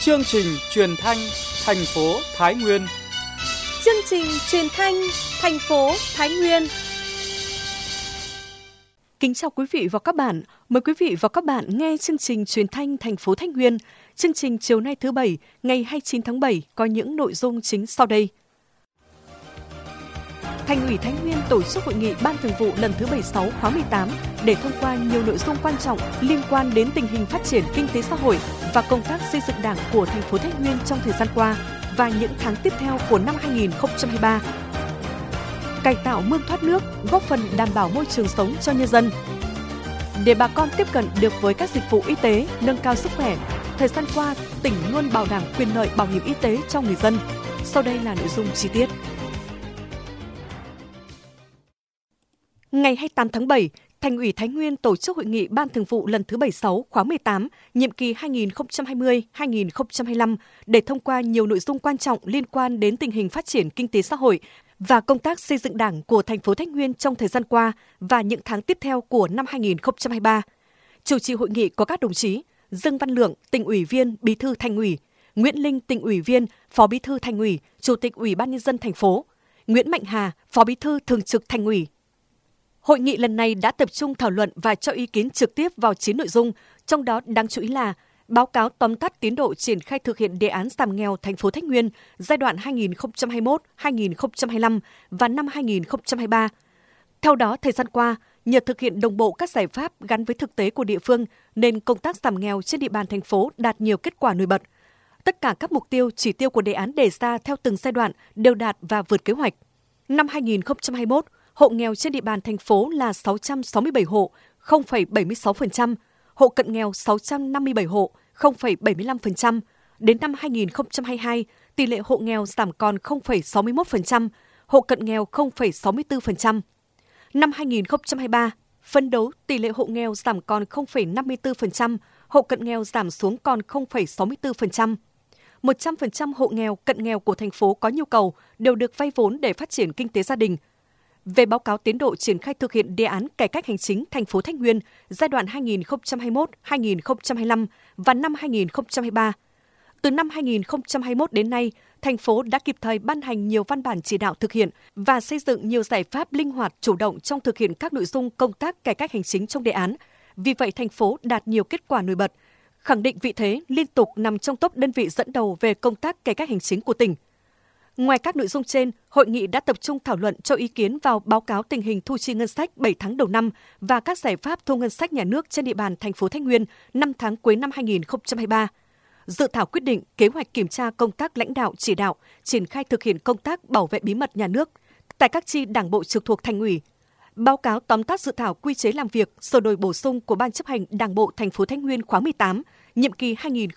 Chương trình truyền thanh thành phố Thái Nguyên. Chương trình truyền thanh thành phố Thái Nguyên. Kính chào quý vị và các bạn. Mời quý vị và các bạn nghe chương trình truyền thanh thành phố Thái Nguyên. Chương trình chiều nay thứ Bảy, ngày 29 tháng 7 có những nội dung chính sau đây. Thành ủy Thái Nguyên tổ chức hội nghị Ban Thường vụ lần thứ 76 khóa 18 để thông qua nhiều nội dung quan trọng liên quan đến tình hình phát triển kinh tế xã hội và công tác xây dựng Đảng của thành phố Thái Nguyên trong thời gian qua và những tháng tiếp theo của năm 2023. Cải tạo mương thoát nước, góp phần đảm bảo môi trường sống cho nhân dân. Để bà con tiếp cận được với các dịch vụ y tế, nâng cao sức khỏe, thời gian qua, tỉnh luôn bảo đảm quyền lợi bảo hiểm y tế cho người dân. Sau đây là nội dung chi tiết. Ngày 28 tháng 7, Thành ủy Thái Nguyên tổ chức hội nghị Ban Thường vụ lần thứ 76 khóa 18, nhiệm kỳ 2020-2025 để thông qua nhiều nội dung quan trọng liên quan đến tình hình phát triển kinh tế xã hội và công tác xây dựng Đảng của thành phố Thái Nguyên trong thời gian qua và những tháng tiếp theo của năm 2023. Chủ trì hội nghị có các đồng chí Dương Văn Lượng, Tỉnh ủy viên, Bí thư Thành ủy, Nguyễn Linh, Tỉnh ủy viên, Phó Bí thư Thành ủy, Chủ tịch Ủy ban nhân dân thành phố, Nguyễn Mạnh Hà, Phó Bí thư Thường trực Thành ủy. Hội nghị lần này đã tập trung thảo luận và cho ý kiến trực tiếp vào 9 nội dung, trong đó đáng chú ý là báo cáo tóm tắt tiến độ triển khai thực hiện đề án giảm nghèo thành phố Thái Nguyên giai đoạn 2021-2025 và năm 2023. Theo đó, thời gian qua, nhờ thực hiện đồng bộ các giải pháp gắn với thực tế của địa phương nên công tác giảm nghèo trên địa bàn thành phố đạt nhiều kết quả nổi bật. Tất cả các mục tiêu, chỉ tiêu của đề án đề ra theo từng giai đoạn đều đạt và vượt kế hoạch. Năm 2021, hộ nghèo trên địa bàn thành phố là 667 hộ, 0,76%, hộ cận nghèo 657 hộ, 0,75%. Đến năm 2022, tỷ lệ hộ nghèo giảm còn 0,61%, hộ cận nghèo 0,64%. Năm 2023, phấn đấu tỷ lệ hộ nghèo giảm còn 0,54%, hộ cận nghèo giảm xuống còn 0,64%. 100% hộ nghèo, cận nghèo của thành phố có nhu cầu đều được vay vốn để phát triển kinh tế gia đình. Về báo cáo tiến độ triển khai thực hiện đề án cải cách hành chính thành phố Thái Nguyên giai đoạn 2021-2025 và năm 2023. Từ năm 2021 đến nay, thành phố đã kịp thời ban hành nhiều văn bản chỉ đạo thực hiện và xây dựng nhiều giải pháp linh hoạt chủ động trong thực hiện các nội dung công tác cải cách hành chính trong đề án. Vì vậy, thành phố đạt nhiều kết quả nổi bật, khẳng định vị thế liên tục nằm trong top đơn vị dẫn đầu về công tác cải cách hành chính của tỉnh. Ngoài các nội dung trên, hội nghị đã tập trung thảo luận cho ý kiến vào báo cáo tình hình thu chi ngân sách 7 tháng đầu năm và các giải pháp thu ngân sách nhà nước trên địa bàn thành phố Thái Nguyên 5 tháng cuối năm 2023. Dự thảo quyết định kế hoạch kiểm tra công tác lãnh đạo chỉ đạo, triển khai thực hiện công tác bảo vệ bí mật nhà nước tại các chi đảng bộ trực thuộc Thành ủy. Báo cáo tóm tắt dự thảo quy chế làm việc sửa đổi bổ sung của Ban chấp hành Đảng bộ thành phố Thái Nguyên khóa 18, nhiệm kỳ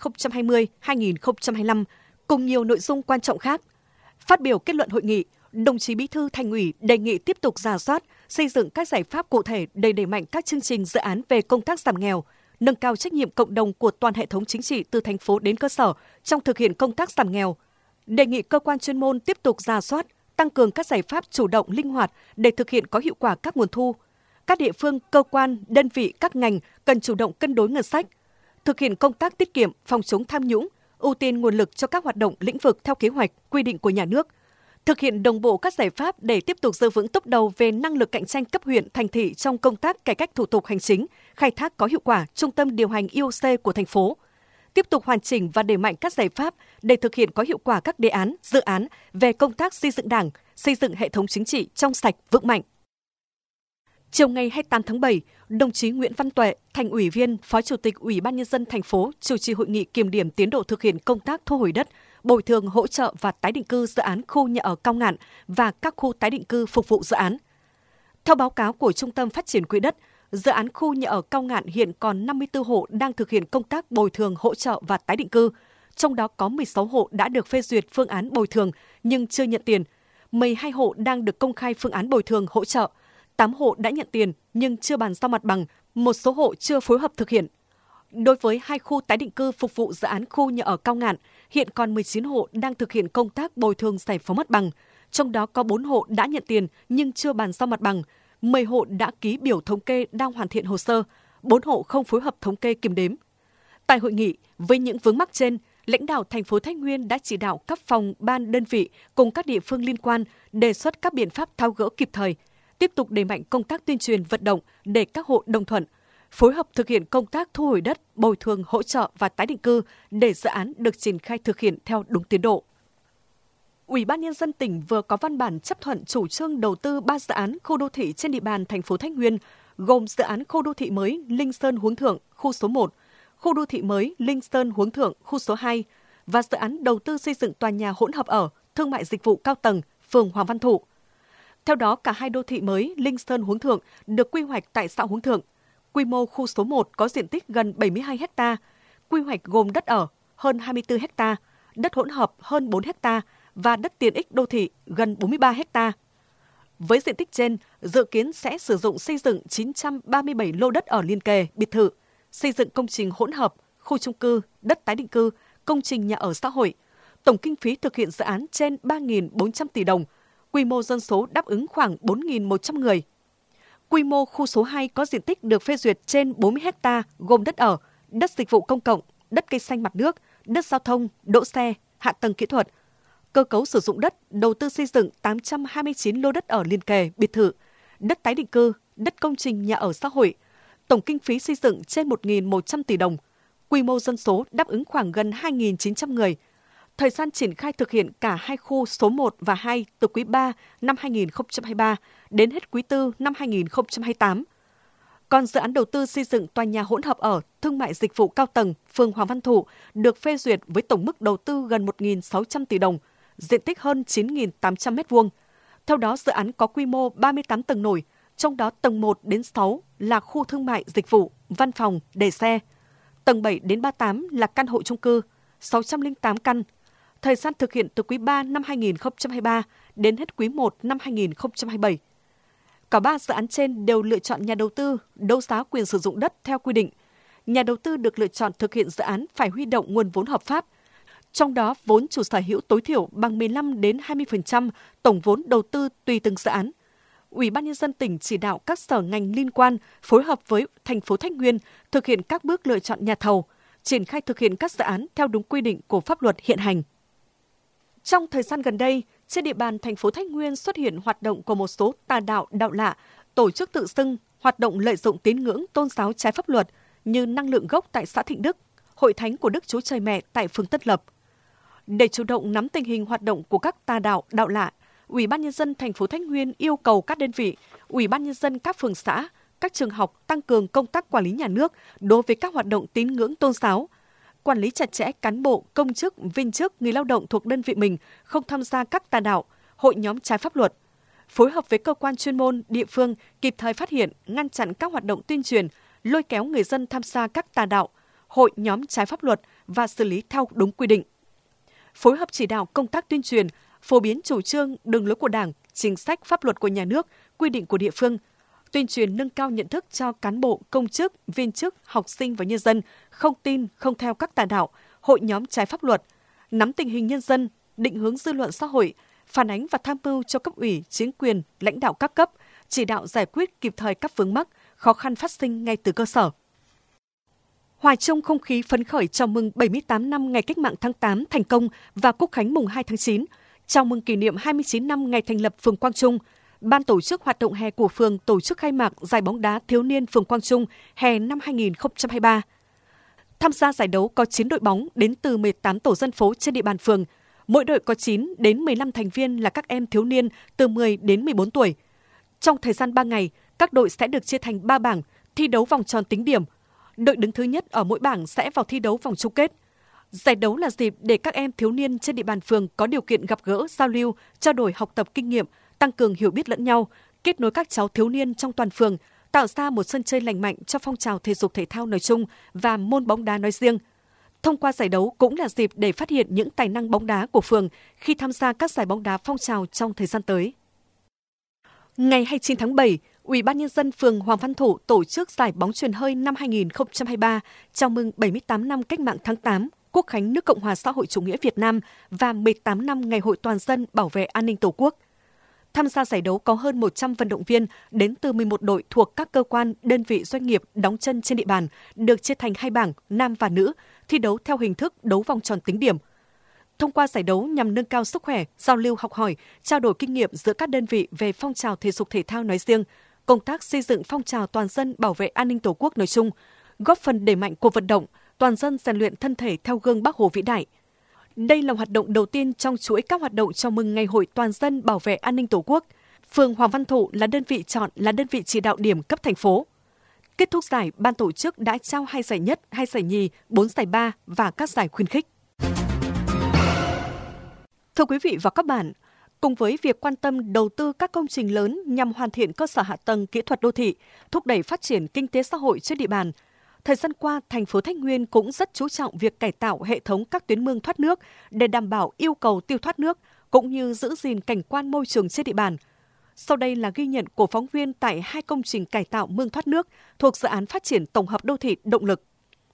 2020-2025 cùng nhiều nội dung quan trọng khác. Phát biểu kết luận hội nghị, đồng chí Bí thư Thành ủy đề nghị tiếp tục rà soát, xây dựng các giải pháp cụ thể để đẩy mạnh các chương trình dự án về công tác giảm nghèo, nâng cao trách nhiệm cộng đồng của toàn hệ thống chính trị từ thành phố đến cơ sở trong thực hiện công tác giảm nghèo. Đề nghị cơ quan chuyên môn tiếp tục rà soát, tăng cường các giải pháp chủ động linh hoạt để thực hiện có hiệu quả các nguồn thu. Các địa phương, cơ quan, đơn vị, các ngành cần chủ động cân đối ngân sách, thực hiện công tác tiết kiệm, phòng chống tham nhũng, ưu tiên nguồn lực cho các hoạt động lĩnh vực theo kế hoạch, quy định của nhà nước, thực hiện đồng bộ các giải pháp để tiếp tục giữ vững tốc đầu về năng lực cạnh tranh cấp huyện, thành thị trong công tác cải cách thủ tục hành chính, khai thác có hiệu quả trung tâm điều hành IOC của thành phố, tiếp tục hoàn chỉnh và đẩy mạnh các giải pháp để thực hiện có hiệu quả các đề án, dự án về công tác xây dựng Đảng, xây dựng hệ thống chính trị trong sạch, vững mạnh. Chiều ngày 28 tháng 7, đồng chí Nguyễn Văn Tuệ, Thành ủy viên, Phó Chủ tịch Ủy ban nhân dân thành phố chủ trì hội nghị kiểm điểm tiến độ thực hiện công tác thu hồi đất, bồi thường hỗ trợ và tái định cư dự án khu nhà ở Cao Ngạn và các khu tái định cư phục vụ dự án. Theo báo cáo của Trung tâm Phát triển Quỹ đất, dự án khu nhà ở Cao Ngạn hiện còn 54 hộ đang thực hiện công tác bồi thường hỗ trợ và tái định cư, trong đó có 16 hộ đã được phê duyệt phương án bồi thường nhưng chưa nhận tiền, 12 hộ đang được công khai phương án bồi thường hỗ trợ, 8 hộ đã nhận tiền nhưng chưa bàn giao mặt bằng, một số hộ chưa phối hợp thực hiện. Đối với 2 khu tái định cư phục vụ dự án khu nhà ở Cao Ngạn, hiện còn 19 hộ đang thực hiện công tác bồi thường giải phóng mặt bằng, trong đó có 4 hộ đã nhận tiền nhưng chưa bàn giao mặt bằng, 10 hộ đã ký biểu thống kê đang hoàn thiện hồ sơ, 4 hộ không phối hợp thống kê kiểm đếm. Tại hội nghị, với những vướng mắc trên, lãnh đạo thành phố Thái Nguyên đã chỉ đạo các phòng, ban, đơn vị cùng các địa phương liên quan đề xuất các biện pháp tháo gỡ kịp thời, tiếp tục đẩy mạnh công tác tuyên truyền vận động để các hộ đồng thuận, phối hợp thực hiện công tác thu hồi đất, bồi thường, hỗ trợ và tái định cư để dự án được triển khai thực hiện theo đúng tiến độ. Ủy ban Nhân dân tỉnh vừa có văn bản chấp thuận chủ trương đầu tư 3 dự án khu đô thị trên địa bàn thành phố Thái Nguyên, gồm dự án khu đô thị mới Linh Sơn Hướng Thượng, khu số 1, khu đô thị mới Linh Sơn Hướng Thượng, khu số 2 và dự án đầu tư xây dựng tòa nhà hỗn hợp ở, thương mại dịch vụ cao tầng, phường Hoàng Văn Thụ. Theo đó, cả hai đô thị mới Linh Sơn Hướng Thượng được quy hoạch tại xã Hướng Thượng. Quy mô khu số 1 có diện tích gần 72 ha, quy hoạch gồm đất ở hơn 24 ha, đất hỗn hợp hơn 4 ha và đất tiện ích đô thị gần 43 ha. Với diện tích trên, dự kiến sẽ sử dụng xây dựng 937 lô đất ở liên kề, biệt thự, xây dựng công trình hỗn hợp, khu chung cư, đất tái định cư, công trình nhà ở xã hội. Tổng kinh phí thực hiện dự án trên 3.400 tỷ đồng, quy mô dân số đáp ứng khoảng 4.100 người. Quy mô khu số 2 có diện tích được phê duyệt trên 40 ha, gồm đất ở, đất dịch vụ công cộng, đất cây xanh mặt nước, đất giao thông, đỗ xe, hạ tầng kỹ thuật. Cơ cấu sử dụng đất, đầu tư xây dựng 829 lô đất ở liên kề, biệt thự, đất tái định cư, đất công trình nhà ở xã hội. Tổng kinh phí xây dựng trên 1.100 tỷ đồng. Quy mô dân số đáp ứng khoảng gần 2.900 người. Thời gian triển khai thực hiện cả hai khu số 1 và 2 từ quý 3 năm 2023 đến hết quý 4 năm 2028. Còn dự án đầu tư xây dựng tòa nhà hỗn hợp ở, thương mại dịch vụ cao tầng, phường Hoàng Văn Thụ được phê duyệt với tổng mức đầu tư gần 1.600 tỷ đồng, diện tích hơn 9.800 m2. Theo đó, dự án có quy mô 38 tầng nổi, trong đó tầng 1 đến 6 là khu thương mại dịch vụ, văn phòng, để xe. Tầng 7 đến 38 là căn hộ chung cư, 608 căn. Thời gian thực hiện từ quý 3 năm 2023 đến hết quý 1 năm 2027. Cả 3 dự án trên đều lựa chọn nhà đầu tư đấu giá quyền sử dụng đất theo quy định. Nhà đầu tư được lựa chọn thực hiện dự án phải huy động nguồn vốn hợp pháp, trong đó vốn chủ sở hữu tối thiểu bằng 15 đến 20% tổng vốn đầu tư tùy từng dự án. Ủy ban Nhân dân tỉnh chỉ đạo các sở ngành liên quan phối hợp với thành phố Thái Nguyên thực hiện các bước lựa chọn nhà thầu, triển khai thực hiện các dự án theo đúng quy định của pháp luật hiện hành. Trong thời gian gần đây, trên địa bàn thành phố Thái Nguyên xuất hiện hoạt động của một số tà đạo, đạo lạ, tổ chức tự xưng, hoạt động lợi dụng tín ngưỡng tôn giáo trái pháp luật như Năng lượng gốc tại xã Thịnh Đức, Hội Thánh của Đức Chúa Trời Mẹ tại phường Tân Lập. Để chủ động nắm tình hình hoạt động của các tà đạo, đạo lạ, Ủy ban Nhân dân thành phố Thái Nguyên yêu cầu các đơn vị, Ủy ban Nhân dân các phường xã, các trường học tăng cường công tác quản lý nhà nước đối với các hoạt động tín ngưỡng tôn giáo, quản lý chặt chẽ cán bộ, công chức, viên chức, người lao động thuộc đơn vị mình không tham gia các tà đạo, hội nhóm trái pháp luật, phối hợp với cơ quan chuyên môn, địa phương kịp thời phát hiện, ngăn chặn các hoạt động tuyên truyền, lôi kéo người dân tham gia các tà đạo, hội nhóm trái pháp luật và xử lý theo đúng quy định. Phối hợp chỉ đạo công tác tuyên truyền, phổ biến chủ trương, đường lối của Đảng, chính sách pháp luật của nhà nước, quy định của địa phương, tuyên truyền nâng cao nhận thức cho cán bộ, công chức, viên chức, học sinh và nhân dân không tin, không theo các tà đạo, hội nhóm trái pháp luật, nắm tình hình nhân dân, định hướng dư luận xã hội, phản ánh và tham mưu cho cấp ủy, chính quyền, lãnh đạo các cấp, chỉ đạo giải quyết kịp thời các vướng mắc, khó khăn phát sinh ngay từ cơ sở. Hòa chung không khí phấn khởi chào mừng 78 năm ngày Cách mạng tháng 8 thành công và Quốc khánh mùng 2 tháng 9, chào mừng kỷ niệm 29 năm ngày thành lập phường Quang Trung, Ban tổ chức hoạt động hè của phường tổ chức khai mạc giải bóng đá thiếu niên phường Quang Trung hè năm 2023. Tham gia giải đấu có 9 đội bóng đến từ 18 tổ dân phố trên địa bàn phường. Mỗi đội có 9 đến 15 thành viên là các em thiếu niên từ 10 đến 14 tuổi. Trong thời gian 3 ngày, các đội sẽ được chia thành 3 bảng, thi đấu vòng tròn tính điểm. Đội đứng thứ nhất ở mỗi bảng sẽ vào thi đấu vòng chung kết. Giải đấu là dịp để các em thiếu niên trên địa bàn phường có điều kiện gặp gỡ, giao lưu, trao đổi học tập kinh nghiệm, tăng cường hiểu biết lẫn nhau, kết nối các cháu thiếu niên trong toàn phường, tạo ra một sân chơi lành mạnh cho phong trào thể dục thể thao nói chung và môn bóng đá nói riêng. Thông qua giải đấu cũng là dịp để phát hiện những tài năng bóng đá của phường khi tham gia các giải bóng đá phong trào trong thời gian tới. Ngày 29 tháng 7, Ủy ban Nhân dân phường Hoàng Văn Thụ tổ chức giải bóng chuyền hơi năm 2023 chào mừng 78 năm Cách mạng tháng 8, Quốc khánh nước Cộng hòa xã hội chủ nghĩa Việt Nam và 18 năm Ngày hội toàn dân bảo vệ an ninh Tổ quốc. Tham gia giải đấu có hơn 100 vận động viên đến từ 11 đội thuộc các cơ quan, đơn vị doanh nghiệp đóng chân trên địa bàn, được chia thành 2 bảng nam và nữ, thi đấu theo hình thức đấu vòng tròn tính điểm. Thông qua giải đấu nhằm nâng cao sức khỏe, giao lưu học hỏi, trao đổi kinh nghiệm giữa các đơn vị về phong trào thể dục thể thao nói riêng, công tác xây dựng phong trào toàn dân bảo vệ an ninh Tổ quốc nói chung, góp phần đẩy mạnh cuộc vận động toàn dân rèn luyện thân thể theo gương Bác Hồ vĩ đại. Đây là hoạt động đầu tiên trong chuỗi các hoạt động chào mừng Ngày hội toàn dân bảo vệ an ninh Tổ quốc. Phường Hoàng Văn Thụ là đơn vị chọn là đơn vị chỉ đạo điểm cấp thành phố. Kết thúc giải, ban tổ chức đã trao 2 giải nhất, 2 giải nhì, 4 giải ba và các giải khuyến khích. Thưa quý vị và các bạn, cùng với việc quan tâm đầu tư các công trình lớn nhằm hoàn thiện cơ sở hạ tầng kỹ thuật đô thị, thúc đẩy phát triển kinh tế xã hội trên địa bàn, thời gian qua, thành phố Thái Nguyên cũng rất chú trọng việc cải tạo hệ thống các tuyến mương thoát nước để đảm bảo yêu cầu tiêu thoát nước, cũng như giữ gìn cảnh quan môi trường trên địa bàn. Sau đây là ghi nhận của phóng viên tại 2 công trình cải tạo mương thoát nước thuộc dự án phát triển tổng hợp đô thị Động lực.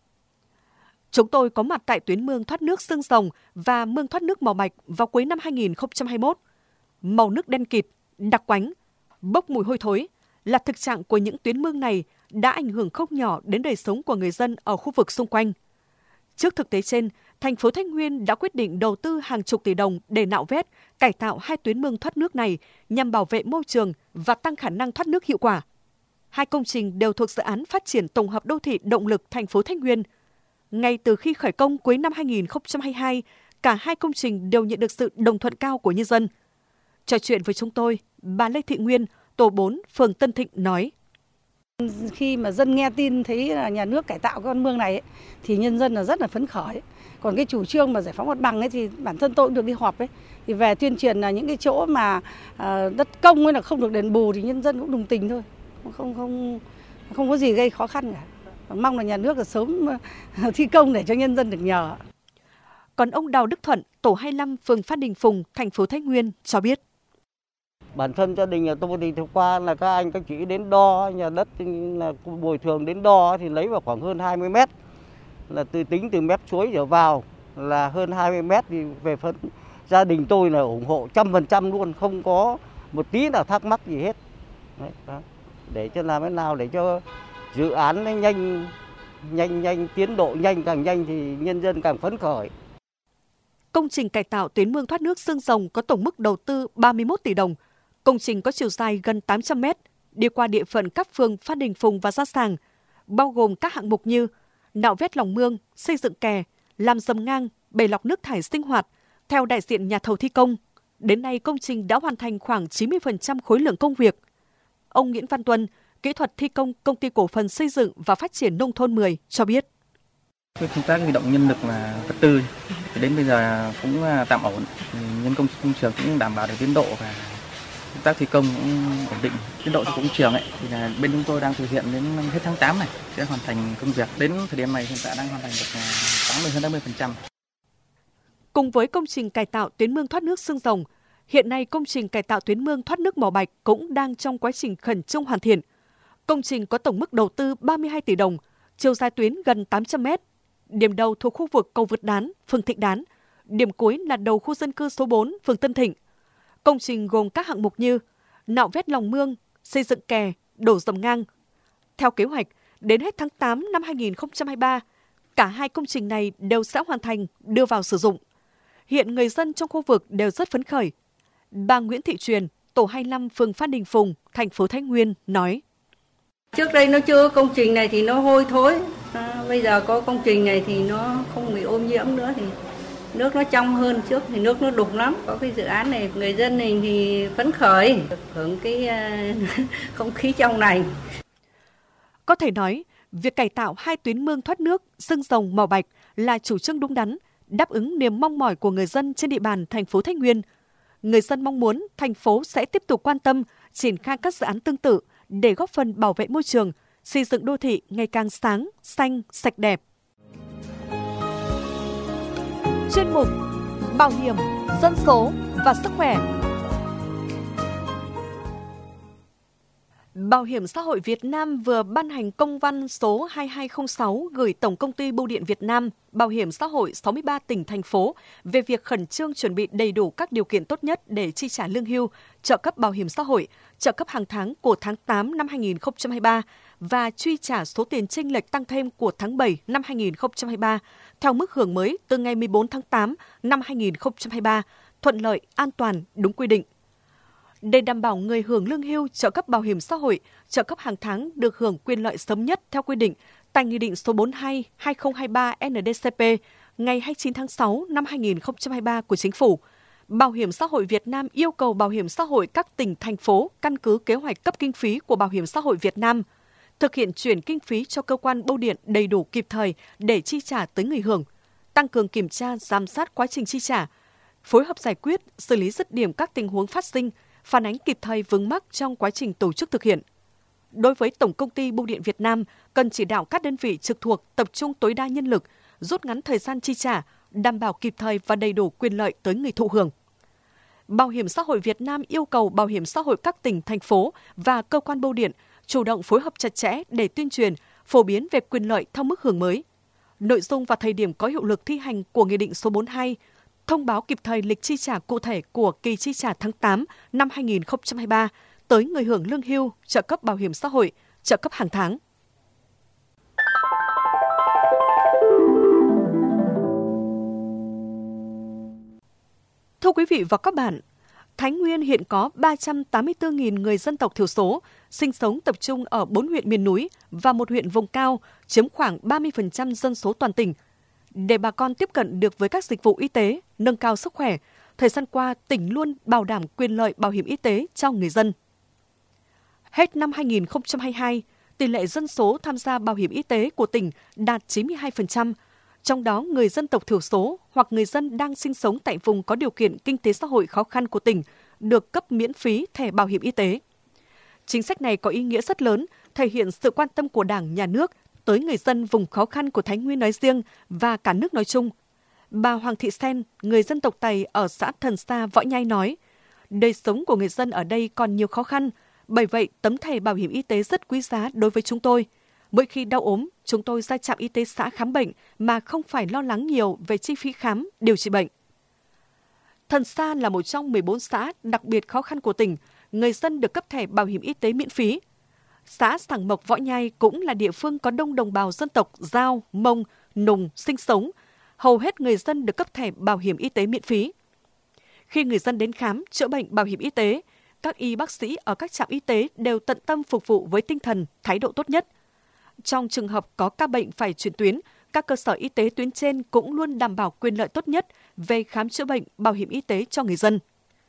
Chúng tôi có mặt tại tuyến mương thoát nước Xương Rồng và mương thoát nước Mỏ Bạch vào cuối năm 2021. Màu nước đen kịt, đặc quánh, bốc mùi hôi thối là thực trạng của những tuyến mương này đã ảnh hưởng không nhỏ đến đời sống của người dân ở khu vực xung quanh. Trước thực tế trên, thành phố Thái Nguyên đã quyết định đầu tư hàng chục tỷ đồng để nạo vét, cải tạo 2 tuyến mương thoát nước này nhằm bảo vệ môi trường và tăng khả năng thoát nước hiệu quả. 2 công trình đều thuộc dự án phát triển tổng hợp đô thị Động lực thành phố Thái Nguyên. Ngay từ khi khởi công cuối năm 2022, cả 2 công trình đều nhận được sự đồng thuận cao của nhân dân. Trò chuyện với chúng tôi, bà Lê Thị Nguyên, tổ 4, phường Tân Thịnh nói. Khi mà dân nghe tin thấy là nhà nước cải tạo cái con mương này ấy, thì nhân dân là rất là phấn khởi. Còn cái chủ trương mà giải phóng mặt bằng ấy thì bản thân tôi cũng được đi họp ấy, thì về tuyên truyền là những cái chỗ mà đất công ấy là không được đền bù thì nhân dân cũng đồng tình thôi, không có gì gây khó khăn cả. Mong là nhà nước là sớm thi công để cho nhân dân được nhờ. Còn ông Đào Đức Thuận, tổ 25, phường Phan Đình Phùng, thành phố Thái Nguyên cho biết. Bản thân gia đình nhà tôi thì hôm qua là các anh các chị đến đo nhà đất là bồi thường đến đo thì lấy vào khoảng hơn 20 mét, là tính từ mép suối trở vào là hơn 20 mét, thì về phần gia đình tôi là ủng hộ 100% luôn, không có một tí nào thắc mắc gì hết. Đấy, đó. Để cho làm thế nào để cho dự án nó nhanh tiến độ càng nhanh thì nhân dân càng phấn khởi. Công trình cải tạo tuyến mương thoát nước Xương Rồng có tổng mức đầu tư 31 tỷ đồng. Công trình có chiều dài gần 800 mét, đi qua địa phận các phường Phan Đình Phùng và Gia Sàng, bao gồm các hạng mục như nạo vét lòng mương, xây dựng kè, làm dầm ngang, bể lọc nước thải sinh hoạt. Theo đại diện nhà thầu thi công, đến nay công trình đã hoàn thành khoảng 90% khối lượng công việc. Ông Nguyễn Văn Tuân, kỹ thuật thi công Công ty Cổ phần Xây dựng và Phát triển Nông thôn 10 cho biết. Công tác huy động nhân lực và vật tư đến bây giờ cũng tạm ổn, nhân công trường cũng đảm bảo được tiến độ và công tác thi công cũng ổn định. Tiến độ thi công trường thì là bên chúng tôi đang thực hiện đến hết tháng 8 này sẽ hoàn thành công việc. Đến thời điểm này hiện tại đang hoàn thành được hơn 80%. Cùng với công trình cải tạo tuyến mương thoát nước Xương Rồng, hiện nay công trình cải tạo tuyến mương thoát nước Mỏ Bạch cũng đang trong quá trình khẩn trương hoàn thiện. Công trình có tổng mức đầu tư 32 tỷ đồng, chiều dài tuyến gần 800 mét. Điểm đầu thuộc khu vực cầu Vượt Đán, phường Thịnh Đán. Điểm cuối là đầu khu dân cư số 4, phường Tân Thịnh. Công trình gồm các hạng mục như nạo vét lòng mương, xây dựng kè, đổ dầm ngang. Theo kế hoạch, đến hết tháng 8 năm 2023, cả 2 công trình này đều sẽ hoàn thành, đưa vào sử dụng. Hiện người dân trong khu vực đều rất phấn khởi. Bà Nguyễn Thị Truyền, tổ 25, phường Phan Đình Phùng, thành phố Thái Nguyên nói. Trước đây nó chưa có công trình này thì nó hôi thối. Bây giờ có công trình này thì nó không bị ô nhiễm nữa, thì nước nó trong hơn, trước thì nước nó đục lắm. Có cái dự án này người dân này thì phấn khởi, hưởng cái không khí trong này. Có thể nói, việc cải tạo 2 tuyến mương thoát nước Xương Rồng, Mỏ Bạch là chủ trương đúng đắn, đáp ứng niềm mong mỏi của người dân trên địa bàn thành phố Thái Nguyên. Người dân mong muốn thành phố sẽ tiếp tục quan tâm, triển khai các dự án tương tự để góp phần bảo vệ môi trường, xây dựng đô thị ngày càng sáng, xanh, sạch đẹp. Chuyên mục Bảo hiểm, dân số và sức khỏe. Bảo hiểm xã hội Việt Nam vừa ban hành công văn số 2206 gửi Tổng công ty Bưu điện Việt Nam, Bảo hiểm xã hội 63 tỉnh, thành phố về việc khẩn trương chuẩn bị đầy đủ các điều kiện tốt nhất để chi trả lương hưu, trợ cấp bảo hiểm xã hội, trợ cấp hàng tháng của tháng 8 năm 2023 và truy trả số tiền chênh lệch tăng thêm của tháng 7 năm 2023 theo mức hưởng mới từ ngày 14 tháng 8 năm 2023, thuận lợi, an toàn, đúng quy định. Để đảm bảo người hưởng lương hưu, trợ cấp bảo hiểm xã hội, trợ cấp hàng tháng được hưởng quyền lợi sớm nhất theo quy định tại Nghị định số 42/2023 NĐ-CP ngày 29 tháng 6 năm 2023 của Chính phủ, Bảo hiểm xã hội Việt Nam yêu cầu Bảo hiểm xã hội các tỉnh, thành phố căn cứ kế hoạch cấp kinh phí của Bảo hiểm xã hội Việt Nam, thực hiện chuyển kinh phí cho cơ quan bưu điện đầy đủ kịp thời để chi trả tới người hưởng, tăng cường kiểm tra, giám sát quá trình chi trả, phối hợp giải quyết, xử lý dứt điểm các tình huống phát sinh, phản ánh kịp thời vướng mắc trong quá trình tổ chức thực hiện. Đối với Tổng công ty Bưu điện Việt Nam, cần chỉ đạo các đơn vị trực thuộc tập trung tối đa nhân lực, rút ngắn thời gian chi trả, đảm bảo kịp thời và đầy đủ quyền lợi tới người thụ hưởng. Bảo hiểm xã hội Việt Nam yêu cầu Bảo hiểm xã hội các tỉnh, thành phố và cơ quan bưu điện chủ động phối hợp chặt chẽ để tuyên truyền, phổ biến về quyền lợi theo mức hưởng mới. Nội dung và thời điểm có hiệu lực thi hành của Nghị định số 42, thông báo kịp thời lịch chi trả cụ thể của kỳ chi trả tháng 8 năm 2023 tới người hưởng lương hưu, trợ cấp bảo hiểm xã hội, trợ cấp hàng tháng. Thưa quý vị và các bạn, Thái Nguyên hiện có 384.000 người dân tộc thiểu số, sinh sống tập trung ở 4 huyện miền núi và một huyện vùng cao, chiếm khoảng 30% dân số toàn tỉnh. Để bà con tiếp cận được với các dịch vụ y tế, nâng cao sức khỏe, thời gian qua tỉnh luôn bảo đảm quyền lợi bảo hiểm y tế cho người dân. Hết năm 2022, tỷ lệ dân số tham gia bảo hiểm y tế của tỉnh đạt 92%, trong đó người dân tộc thiểu số hoặc người dân đang sinh sống tại vùng có điều kiện kinh tế xã hội khó khăn của tỉnh được cấp miễn phí thẻ bảo hiểm y tế. Chính sách này có ý nghĩa rất lớn, thể hiện sự quan tâm của Đảng, Nhà nước tới người dân vùng khó khăn của Thái Nguyên nói riêng và cả nước nói chung. Bà Hoàng Thị Sen, người dân tộc Tày ở xã Thần Sa, Võ Nhai nói, đời sống của người dân ở đây còn nhiều khó khăn, bởi vậy tấm thẻ bảo hiểm y tế rất quý giá đối với chúng tôi. Mỗi khi đau ốm, chúng tôi ra trạm y tế xã khám bệnh mà không phải lo lắng nhiều về chi phí khám, điều trị bệnh. Thần Sa là một trong 14 xã đặc biệt khó khăn của tỉnh, người dân được cấp thẻ bảo hiểm y tế miễn phí. Xã Sảng Mộc, Võ Nhai cũng là địa phương có đông đồng bào dân tộc Dao, Mông, Nùng sinh sống. Hầu hết người dân được cấp thẻ bảo hiểm y tế miễn phí. Khi người dân đến khám, chữa bệnh bảo hiểm y tế, các y bác sĩ ở các trạm y tế đều tận tâm phục vụ với tinh thần, thái độ tốt nhất. Trong trường hợp có ca bệnh phải chuyển tuyến, các cơ sở y tế tuyến trên cũng luôn đảm bảo quyền lợi tốt nhất về khám chữa bệnh, bảo hiểm y tế cho người dân.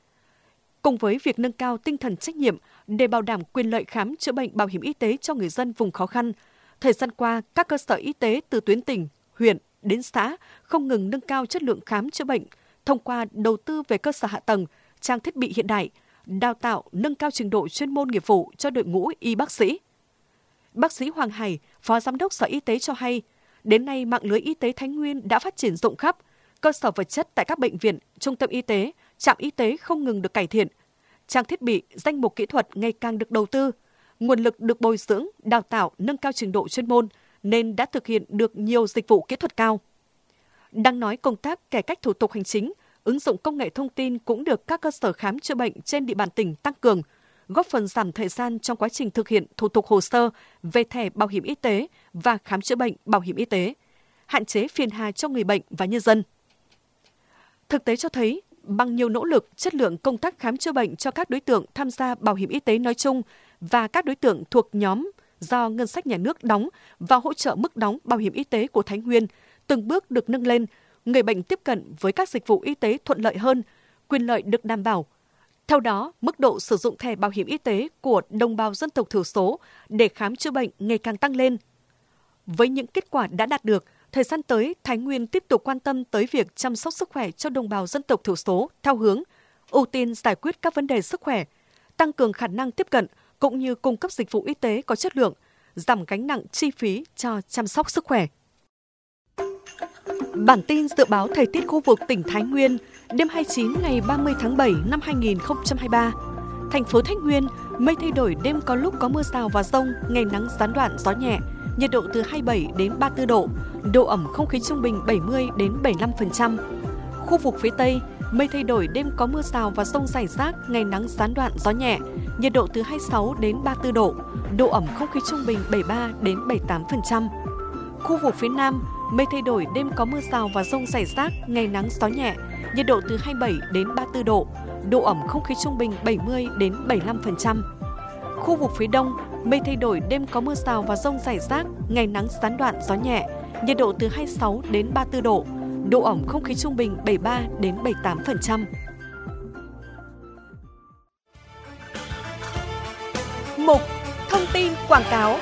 Cùng với việc nâng cao tinh thần trách nhiệm để bảo đảm quyền lợi khám chữa bệnh bảo hiểm y tế cho người dân vùng khó khăn, thời gian qua, các cơ sở y tế từ tuyến tỉnh, huyện đến xã không ngừng nâng cao chất lượng khám chữa bệnh thông qua đầu tư về cơ sở hạ tầng, trang thiết bị hiện đại, đào tạo, nâng cao trình độ chuyên môn nghiệp vụ cho đội ngũ y bác sĩ. Bác sĩ Hoàng Hải, Phó Giám đốc Sở Y tế cho hay, đến nay mạng lưới y tế Thái Nguyên đã phát triển rộng khắp, cơ sở vật chất tại các bệnh viện, trung tâm y tế, trạm y tế không ngừng được cải thiện, trang thiết bị, danh mục kỹ thuật ngày càng được đầu tư, nguồn lực được bồi dưỡng, đào tạo, nâng cao trình độ chuyên môn nên đã thực hiện được nhiều dịch vụ kỹ thuật cao. Đang nói công tác cải cách thủ tục hành chính, ứng dụng công nghệ thông tin cũng được các cơ sở khám chữa bệnh trên địa bàn tỉnh tăng cường, góp phần giảm thời gian trong quá trình thực hiện thủ tục hồ sơ về thẻ bảo hiểm y tế và khám chữa bệnh bảo hiểm y tế, hạn chế phiền hà cho người bệnh và nhân dân. Thực tế cho thấy, bằng nhiều nỗ lực, chất lượng công tác khám chữa bệnh cho các đối tượng tham gia bảo hiểm y tế nói chung và các đối tượng thuộc nhóm do ngân sách nhà nước đóng và hỗ trợ mức đóng bảo hiểm y tế của Thái Nguyên từng bước được nâng lên, người bệnh tiếp cận với các dịch vụ y tế thuận lợi hơn, quyền lợi được đảm bảo. Theo đó, mức độ sử dụng thẻ bảo hiểm y tế của đồng bào dân tộc thiểu số để khám chữa bệnh ngày càng tăng lên. Với những kết quả đã đạt được, thời gian tới, Thái Nguyên tiếp tục quan tâm tới việc chăm sóc sức khỏe cho đồng bào dân tộc thiểu số theo hướng ưu tiên giải quyết các vấn đề sức khỏe, tăng cường khả năng tiếp cận cũng như cung cấp dịch vụ y tế có chất lượng, giảm gánh nặng chi phí cho chăm sóc sức khỏe. Bản tin dự báo thời tiết khu vực tỉnh Thái Nguyên đêm 29 ngày 30 tháng 7 năm 2023. Thành phố Thái Nguyên, mây thay đổi, đêm có lúc có mưa rào và dông, ngày nắng gián đoạn, gió nhẹ, nhiệt độ từ 27 đến 34 độ, độ ẩm không khí trung bình 70 đến 75%. Khu vực phía Tây, mây thay đổi, đêm có mưa rào và dông rải rác, ngày nắng gián đoạn, gió nhẹ, nhiệt độ từ 26 đến 34 độ, độ ẩm không khí trung bình 73 đến 78%. Khu vực phía Nam, mây thay đổi, đêm có mưa rào và dông rải rác, ngày nắng gió nhẹ, nhiệt độ từ 27 đến 34 độ, độ ẩm không khí trung bình 70 đến 75%. Khu vực phía Đông, mây thay đổi, đêm có mưa rào và dông rải rác, ngày nắng gián đoạn, gió nhẹ, nhiệt độ từ 26 đến 34 độ, độ ẩm không khí trung bình 73 đến 78%. Mục Thông tin quảng cáo.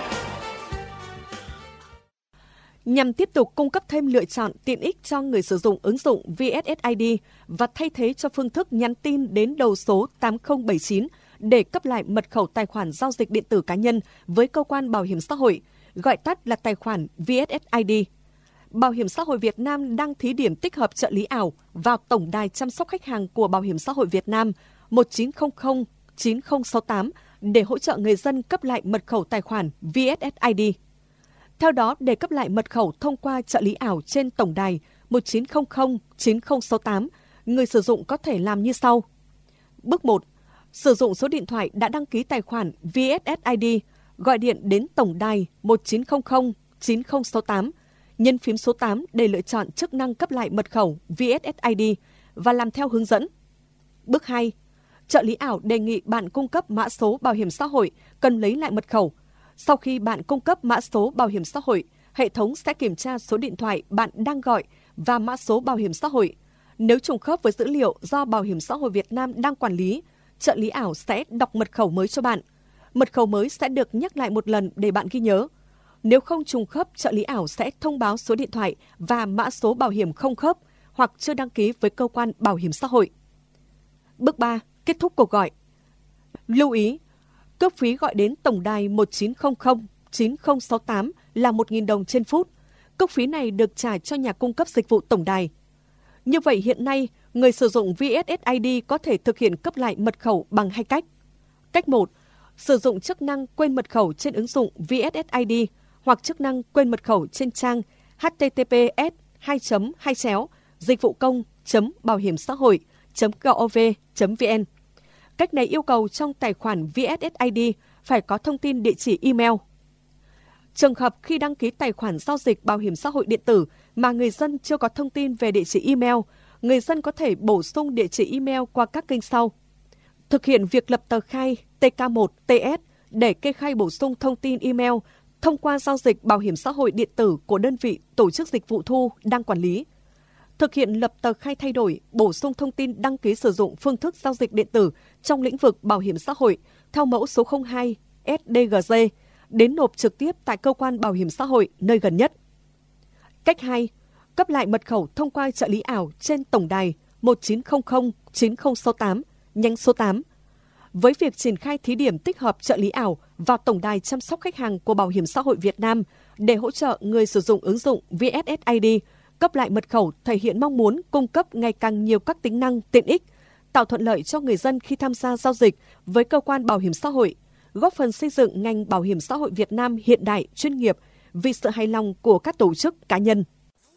Nhằm tiếp tục cung cấp thêm lựa chọn tiện ích cho người sử dụng ứng dụng VSSID và thay thế cho phương thức nhắn tin đến đầu số 8079 để cấp lại mật khẩu tài khoản giao dịch điện tử cá nhân với cơ quan bảo hiểm xã hội, gọi tắt là tài khoản VSSID. Bảo hiểm xã hội Việt Nam đang thí điểm tích hợp trợ lý ảo vào tổng đài chăm sóc khách hàng của Bảo hiểm xã hội Việt Nam 1900 9068 để hỗ trợ người dân cấp lại mật khẩu tài khoản VSSID. Theo đó, để cấp lại mật khẩu thông qua trợ lý ảo trên tổng đài 1900 9068, người sử dụng có thể làm như sau. Bước 1. Sử dụng số điện thoại đã đăng ký tài khoản VSSID, gọi điện đến tổng đài 1900 9068, nhấn phím số 8 để lựa chọn chức năng cấp lại mật khẩu VSSID và làm theo hướng dẫn. Bước 2. Trợ lý ảo đề nghị bạn cung cấp mã số bảo hiểm xã hội cần lấy lại mật khẩu. Sau khi bạn cung cấp mã số bảo hiểm xã hội, hệ thống sẽ kiểm tra số điện thoại bạn đang gọi và mã số bảo hiểm xã hội. Nếu trùng khớp với dữ liệu do Bảo hiểm xã hội Việt Nam đang quản lý, trợ lý ảo sẽ đọc mật khẩu mới cho bạn. Mật khẩu mới sẽ được nhắc lại một lần để bạn ghi nhớ. Nếu không trùng khớp, trợ lý ảo sẽ thông báo số điện thoại và mã số bảo hiểm không khớp hoặc chưa đăng ký với cơ quan bảo hiểm xã hội. Bước 3. Kết thúc cuộc gọi. Lưu ý, cước phí gọi đến tổng đài 1900 9068 là 1.000 đồng trên phút. Cước phí này được trả cho nhà cung cấp dịch vụ tổng đài. Như vậy hiện nay, người sử dụng VSSID có thể thực hiện cấp lại mật khẩu bằng 2 cách. Cách 1. Sử dụng chức năng quên mật khẩu trên ứng dụng VSSID hoặc chức năng quên mật khẩu trên trang https://dịch-vụ-công.bảo-hiểm-xã-hội.gov.vn. Cách này yêu cầu trong tài khoản VSSID phải có thông tin địa chỉ email. Trường hợp khi đăng ký tài khoản giao dịch bảo hiểm xã hội điện tử mà người dân chưa có thông tin về địa chỉ email, người dân có thể bổ sung địa chỉ email qua các kênh sau. Thực hiện việc lập tờ khai TK1TS để kê khai bổ sung thông tin email thông qua giao dịch bảo hiểm xã hội điện tử của đơn vị tổ chức dịch vụ thu đang quản lý. Thực hiện lập tờ khai thay đổi, bổ sung thông tin đăng ký sử dụng phương thức giao dịch điện tử trong lĩnh vực bảo hiểm xã hội theo mẫu số 02 SDGG đến nộp trực tiếp tại cơ quan bảo hiểm xã hội nơi gần nhất. Cách 2. Cấp lại mật khẩu thông qua trợ lý ảo trên tổng đài 1900 9068, nhánh số 8. Với việc triển khai thí điểm tích hợp trợ lý ảo vào tổng đài chăm sóc khách hàng của Bảo hiểm xã hội Việt Nam để hỗ trợ người sử dụng ứng dụng VSSID cấp lại mật khẩu thể hiện mong muốn cung cấp ngày càng nhiều các tính năng tiện ích, tạo thuận lợi cho người dân khi tham gia giao dịch với cơ quan bảo hiểm xã hội, góp phần xây dựng ngành bảo hiểm xã hội Việt Nam hiện đại, chuyên nghiệp vì sự hài lòng của các tổ chức cá nhân.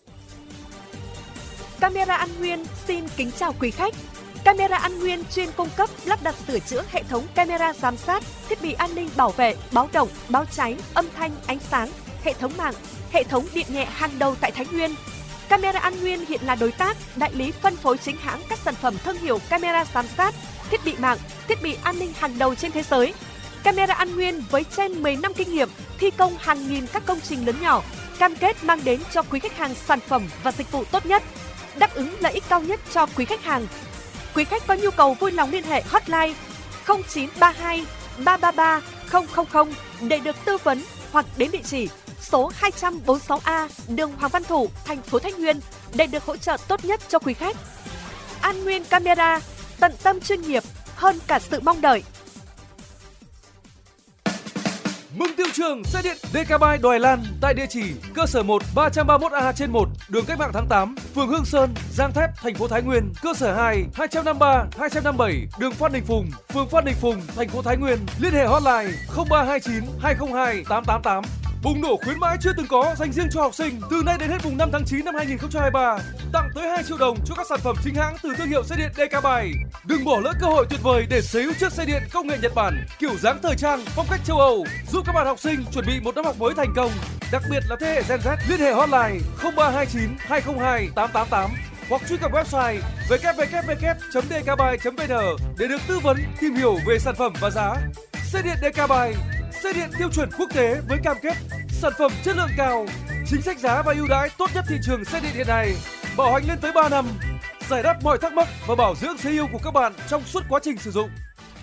Camera An Nguyên xin kính chào quý khách. Camera An Nguyên chuyên cung cấp lắp đặt sửa chữa hệ thống camera giám sát, thiết bị an ninh bảo vệ, báo động, báo cháy, âm thanh, ánh sáng, hệ thống mạng, hệ thống điện nhẹ hàng đầu tại Thái Nguyên. Camera An Nguyên hiện là đối tác, đại lý phân phối chính hãng các sản phẩm thương hiệu camera giám sát, thiết bị mạng, thiết bị an ninh hàng đầu trên thế giới. Camera An Nguyên với trên 10 năm kinh nghiệm thi công hàng nghìn các công trình lớn nhỏ, cam kết mang đến cho quý khách hàng sản phẩm và dịch vụ tốt nhất, đáp ứng lợi ích cao nhất cho quý khách hàng. Quý khách có nhu cầu vui lòng liên hệ hotline 0932 333 000 để được tư vấn hoặc đến địa chỉ số 246A đường Hoàng Văn Thụ, thành phố Thái Nguyên để được hỗ trợ tốt nhất cho quý khách. An Nguyên Camera, tận tâm chuyên nghiệp hơn cả sự mong đợi. Mừng tiệu trường xe điện Decabyte Đoài Lan tại địa chỉ cơ sở 1 331A trên 1, đường Cách mạng tháng 8, phường Hương Sơn, Giang Thép, thành phố Thái Nguyên. Cơ sở 2 253 257, đường Phan Đình Phùng, phường Phan Đình Phùng, thành phố Thái Nguyên. Liên hệ hotline 0329 202 888. Bùng nổ khuyến mãi chưa từng có dành riêng cho học sinh từ nay đến hết mùng 5 tháng 9 năm 2023. Tặng tới 2 triệu đồng cho các sản phẩm chính hãng từ thương hiệu xe điện Decabyte. Đừng bỏ lỡ cơ hội tuyệt vời để sở hữu chiếc xe điện công nghệ Nhật Bản, kiểu dáng thời trang, phong cách châu Âu, giúp các bạn học sinh chuẩn bị một năm học mới thành công. Đặc biệt là thế hệ Gen Z. Liên hệ hotline 0329 202 888 hoặc truy cập website www.decabyte.vn để được tư vấn, tìm hiểu về sản phẩm và giá. Xe điện Decabyte, xe điện tiêu chuẩn quốc tế với cam kết sản phẩm chất lượng cao, chính sách giá và ưu đãi tốt nhất thị trường xe điện hiện nay, bảo hành lên tới 3 năm, giải đáp mọi thắc mắc và bảo dưỡng xe yêu của các bạn trong suốt quá trình sử dụng.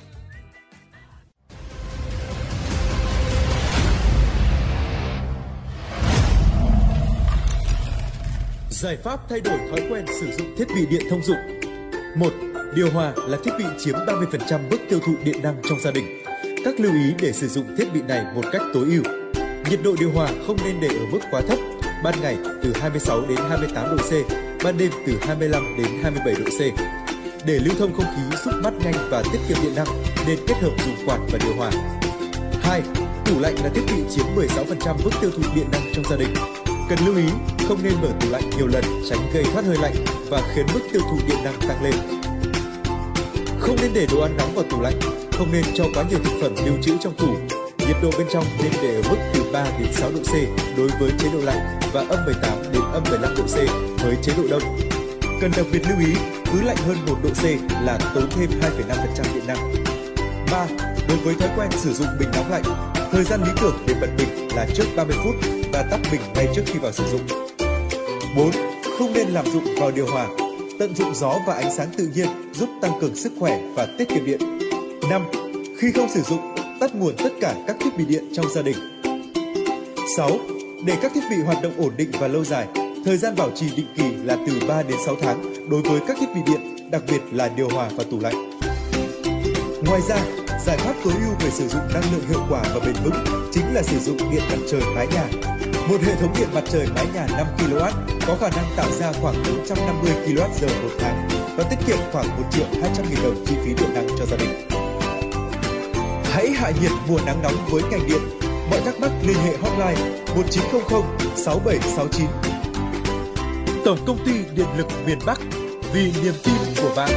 Giải pháp thay đổi thói quen sử dụng thiết bị điện thông dụng. 1. Điều hòa là thiết bị chiếm 30% mức tiêu thụ điện năng trong gia đình. Các lưu ý để sử dụng thiết bị này một cách tối ưu. Nhiệt độ điều hòa không nên để ở mức quá thấp, ban ngày từ 26 đến 28 độ C, ban đêm từ 25 đến 27 độ C. Để lưu thông không khí giúp mát nhanh và tiết kiệm điện năng, nên kết hợp dùng quạt và điều hòa. 2. Tủ lạnh là thiết bị chiếm 16% mức tiêu thụ điện năng trong gia đình. Cần lưu ý không nên mở tủ lạnh nhiều lần, tránh gây thoát hơi lạnh và khiến mức tiêu thụ điện năng tăng lên. Không nên để đồ ăn nóng vào tủ lạnh, không nên cho quá nhiều thực phẩm lưu trữ trong tủ. Nhiệt độ bên trong nên để ở mức từ 3 đến 6 độ C đối với chế độ lạnh và âm 18 đến âm 15 độ C với chế độ đông. Cần đặc biệt lưu ý, cứ lạnh hơn 1 độ C là tốn thêm 2,5% điện năng. 3. Đối với thói quen sử dụng bình nóng lạnh, thời gian lý tưởng để bật bình là trước 30 phút và tắt bình ngay trước khi vào sử dụng. 4. Không nên lạm dụng vào điều hòa. Tận dụng gió và ánh sáng tự nhiên giúp tăng cường sức khỏe và tiết kiệm điện. 5. Khi không sử dụng, tắt nguồn tất cả các thiết bị điện trong gia đình. 6. Để các thiết bị hoạt động ổn định và lâu dài, thời gian bảo trì định kỳ là từ 3 đến 6 tháng đối với các thiết bị điện, đặc biệt là điều hòa và tủ lạnh. Ngoài ra, giải pháp tối ưu về sử dụng năng lượng hiệu quả và bền vững chính là sử dụng điện mặt trời mái nhà. Một hệ thống điện mặt trời mái nhà 5 kW có khả năng tạo ra khoảng 450 kWh một tháng và tiết kiệm khoảng 1.200.000 đồng chi phí điện năng cho gia đình. Hãy hạ nhiệt mùa nắng nóng với ngành điện. Mọi thắc mắc liên hệ hotline 1900 6769. Tổng công ty Điện lực miền Bắc, vì niềm tin của bạn.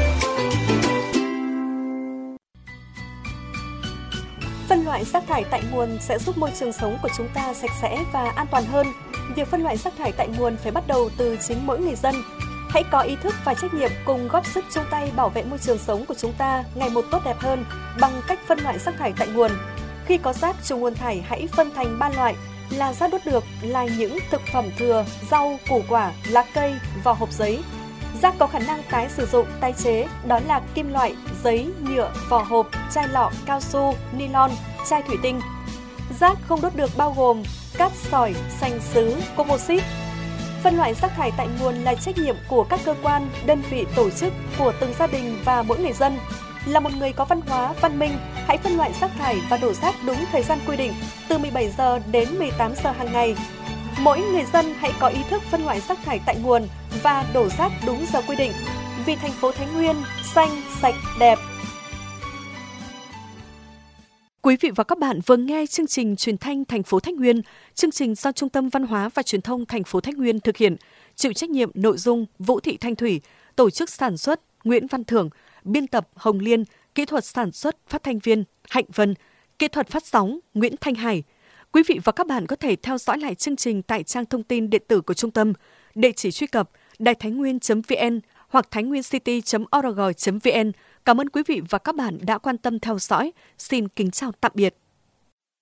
Phân loại rác thải tại nguồn sẽ giúp môi trường sống của chúng ta sạch sẽ và an toàn hơn. Việc phân loại rác thải tại nguồn phải bắt đầu từ chính mỗi người dân. Hãy có ý thức và trách nhiệm cùng góp sức chung tay bảo vệ môi trường sống của chúng ta ngày một tốt đẹp hơn bằng cách phân loại rác thải tại nguồn. Khi có rác trùng nguồn thải, hãy phân thành 3 loại là rác đốt được, là những thực phẩm thừa, rau, củ quả, lá cây, vỏ hộp giấy. Rác có khả năng tái sử dụng, tái chế, đó là kim loại, giấy, nhựa, vỏ hộp, chai lọ, cao su, nylon, chai thủy tinh. Rác không đốt được bao gồm cát sỏi, sành sứ, composite. Phân loại rác thải tại nguồn là trách nhiệm của các cơ quan, đơn vị, tổ chức, của từng gia đình và mỗi người dân. Là một người có văn hóa, văn minh, hãy phân loại rác thải và đổ rác đúng thời gian quy định, từ 17 giờ đến 18 giờ hàng ngày. Mỗi người dân hãy có ý thức phân loại rác thải tại nguồn và đổ rác đúng giờ quy định. Vì thành phố Thái Nguyên xanh, sạch, đẹp. Quý vị và các bạn vừa nghe chương trình truyền thanh thành phố Thái Nguyên, chương trình do Trung tâm Văn hóa và Truyền thông thành phố Thái Nguyên thực hiện, chịu trách nhiệm nội dung Vũ Thị Thanh Thủy, tổ chức sản xuất Nguyễn Văn Thưởng, biên tập Hồng Liên, kỹ thuật sản xuất phát thanh viên Hạnh Vân, kỹ thuật phát sóng Nguyễn Thanh Hải. Quý vị và các bạn có thể theo dõi lại chương trình tại trang thông tin điện tử của trung tâm, địa chỉ truy cập đài-thái-nguyên.vn hoặc thainwincity.org.vn. Cảm ơn quý vị và các bạn đã quan tâm theo dõi. Xin kính chào tạm biệt.